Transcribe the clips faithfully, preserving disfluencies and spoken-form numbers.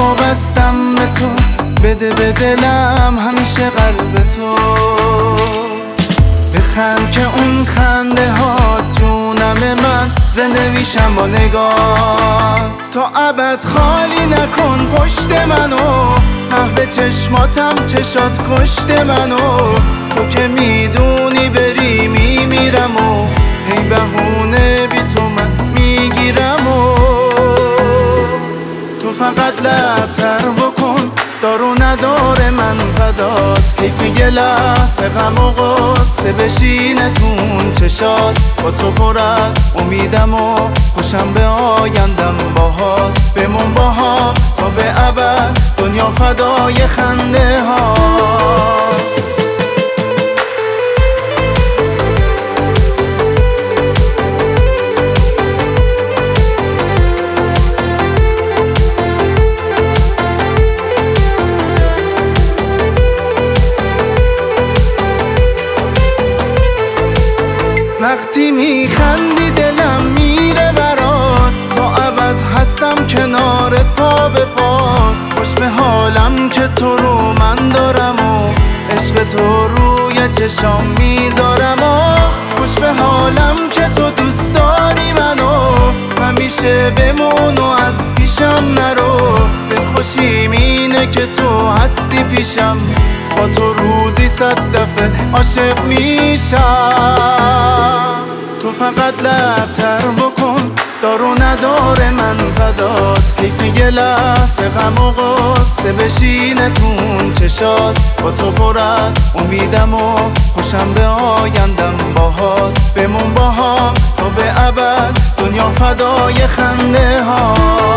وابستم به تو، بده به دلم همیشه قلب تو. بخند که اون خنده ها جونم من، زنده میشم با نگاه. تا ابد خالی نکن پشت منو، محو چشماتم چشات کشت منو. تو که میدونی بری میمیرم و هی بهونه بی تو من میگیرم و تو فقط لبتر بکن، دارو نداره من فدات. حیف یه لحظه غم و غصه بشینه تون چشات. با تو پر از امیدم و خوشم به آیندم باهات. بمون باها تا به ابد دنیا فدای خنده ها. وقتی میخندی دلم میره برات، تا ابد هستم کنارت پا به پا. خوش به حالم که تو رو من دارم و عشق تو روی چشام میذارم و خوش به حالم که تو دوست داری منو، همیشه بمون و از پیشم نرو. دلخوشیم اینه که تو هستی پیشم، با تو روزی صد دفعه عاشق میشم. تو فقط لبتر بکن، دارو نداره من فدات. حیف یه لحظه غم و غصه بشینه تون چشات. با تو پر از امیدم و خوشم به آیندم باهات. بمون باها تا به ابد دنیا فدای خنده ها.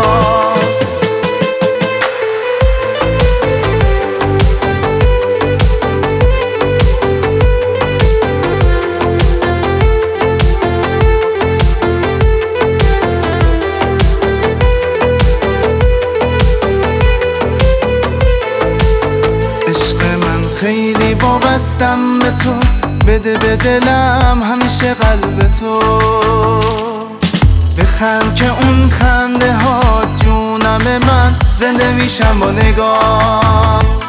خیلی وابستم به تو، بده به دلم همیشه قلب تو. بخند که اون خنده ها جونم من، زنده میشم با نگاه.